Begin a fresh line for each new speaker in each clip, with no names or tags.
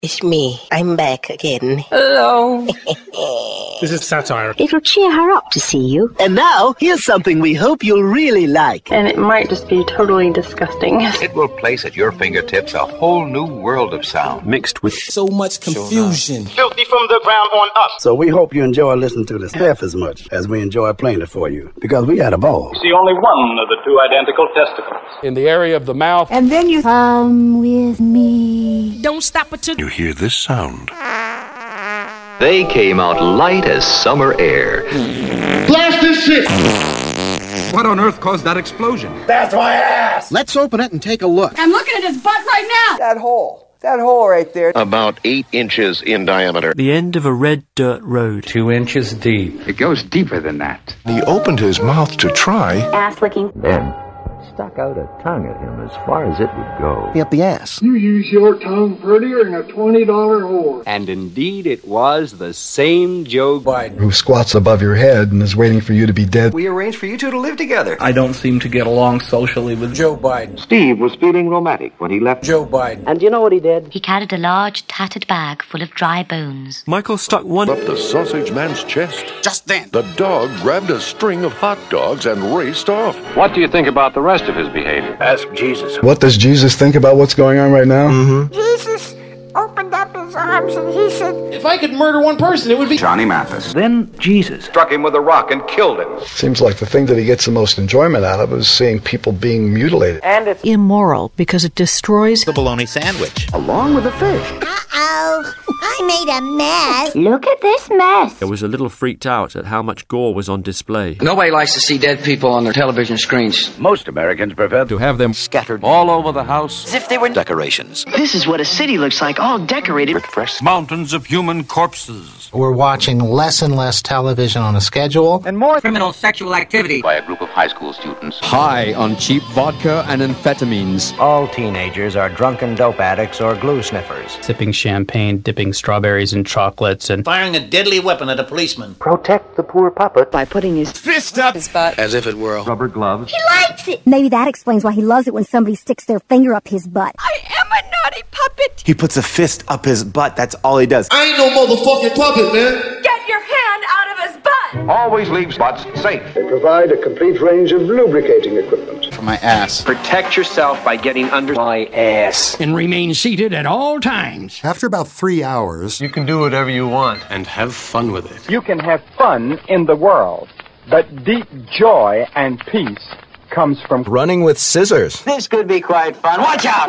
It's me. I'm back again.
Hello.
This is satire.
It'll cheer her up to see you.
And now, here's something we hope you'll really like.
And it might just be totally disgusting.
It will place at your fingertips a whole new world of sound.
Mixed with
so much confusion.
Filthy from the ground on up.
So we hope you enjoy listening to this half as much as we enjoy playing it for you. Because we had a ball.
See only one of the two identical testicles.
In the area of the mouth.
And then you come with me.
Don't stop until
you hear this sound.
They came out light as summer air.
Blast this shit!
What on earth caused that explosion?
That's my ass!
Let's open it and take a look.
I'm looking at his butt right now!
That hole right there.
About 8 inches in diameter.
The end of a red dirt road.
2 inches deep.
It goes deeper than that.
He opened his mouth to try.
Ass licking.
Then stuck out a tongue at him as far as it would go.
Up the ass.
You use your tongue prettier than a $20 whore.
And indeed it was the same Joe Biden.
Who squats above your head and is waiting for you to be dead.
We arranged for you two to live together.
I don't seem to get along socially with
Joe Biden.
Steve was feeling romantic when he left
Joe Biden.
And you know what he did? He carried a large tattered bag full of dry bones.
Michael stuck one
up the sausage man's chest.
Just then,
the dog grabbed a string of hot dogs and raced off.
What do you think about the rest of his behavior?
Ask Jesus.
What does Jesus think about what's going on right now?
Jesus opened up his arms and he said,
if I could murder one person, it would be
Johnny Mathis.
Then Jesus
Struck him with a rock and killed him.
Seems like the thing that he gets the most enjoyment out of is seeing people being mutilated.
And it's
immoral because it destroys
the bologna sandwich.
Along with the fish.
uh-oh, I made a mess.
Look at this mess.
I was a little freaked out at how much gore was on display.
Nobody likes to see dead people on their television screens.
Most Americans prefer to have them scattered all over the house.
As if they were
decorations.
This is what a city looks like, all decorated
with fresh
mountains of human corpses.
We're watching less and less television on a schedule.
And more criminal sexual activity.
By a group of high school students.
High on cheap vodka and amphetamines.
All teenagers are drunken dope addicts or glue sniffers.
Sipping champagne, dipping strawberries in chocolates, and
firing a deadly weapon at a policeman.
Protect the poor puppet
by putting his
fist up
his butt.
As if it were a rubber glove.
He likes it.
Maybe that explains why he loves it when somebody sticks their finger up his butt.
I am a naughty puppet.
He puts a fist up his butt. That's all he does.
I ain't no motherfucking puppet, man.
Get your hand out of his butt.
Always leave spots safe.
They provide a complete range of lubricating equipment.
For my ass.
Protect yourself by getting under my ass.
and remain seated at all times.
After about 3 hours,
You can do whatever you want.
And have fun with it.
You can have fun in the world, but deep joy and peace comes from
Running with scissors. This could be quite fun. Watch out!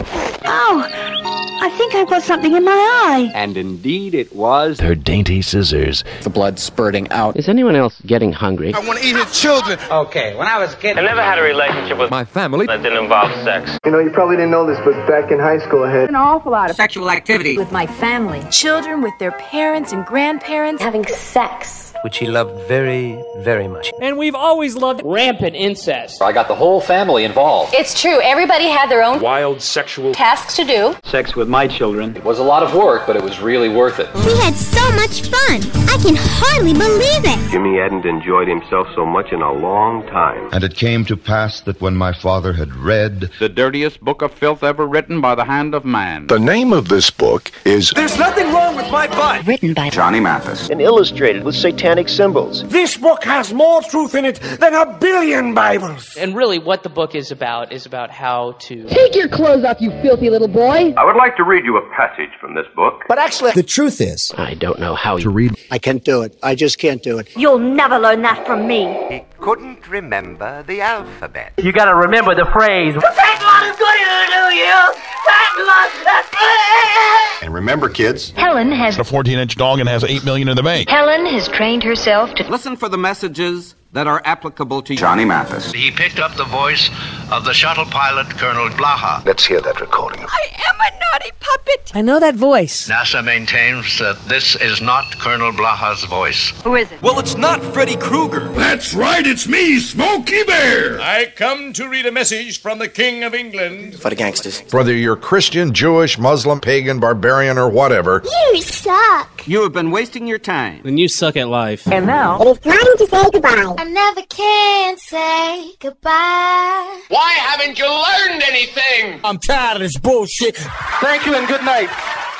Oh, I think I've got something in my eye.
And indeed it was
Her dainty scissors.
The blood spurting out.
Is anyone else getting hungry?
I want to eat his children.
Okay, when I was a kid,
I never had a relationship with
My family.
that didn't involve sex.
You know, you probably didn't know this, but back in high school I had
An awful lot of
sexual activity.
with my family. Children with their parents and grandparents.
having sex.
Which he loved very, very much.
And we've always loved
Rampant incest.
I got the whole family involved.
It's true. Everybody had their own
wild sexual
tasks to do.
Sex with my children.
It was a lot of work, but it was really worth it.
We had so much fun. I can hardly believe it.
Jimmy hadn't enjoyed himself so much in a long time.
And it came to pass that when my father had read
The dirtiest book of filth ever written by the hand of man.
the name of this book is
There's nothing wrong with my butt.
Written by
Johnny Mathis.
And illustrated with satanic symbols.
This book has more truth in it than a billion Bibles.
And really what the book is about how to...
Take your clothes off, you filthy little boy.
I would like to read you a passage from this book.
But actually,
the truth is,
I don't know how to read.
I can't do it. I just can't do it.
You'll never learn that from me.
He couldn't remember the alphabet.
You gotta remember the phrase.
And remember, kids,
Helen has
A 14-inch dong and has $8 million in the bank.
Helen has trained herself to
Listen for the messages that are applicable to you.
Johnny Mathis.
He picked up the voice of the shuttle pilot, Colonel Blaha.
let's hear that recording.
I am a naughty puppet.
I know that voice.
NASA maintains that this is not Colonel Blaha's voice.
Who is it?
Well, it's not Freddy Krueger.
That's right, it's me, Smokey Bear.
I come to read a message from the King of England.
For the gangsters.
Whether you're Christian, Jewish, Muslim, pagan, barbarian, or whatever,
You suck.
You have been wasting your time.
Then you suck at life.
And now,
It is time to say goodbye. I never can say goodbye.
Why haven't you learned anything?
I'm tired of this bullshit.
Thank you and good night.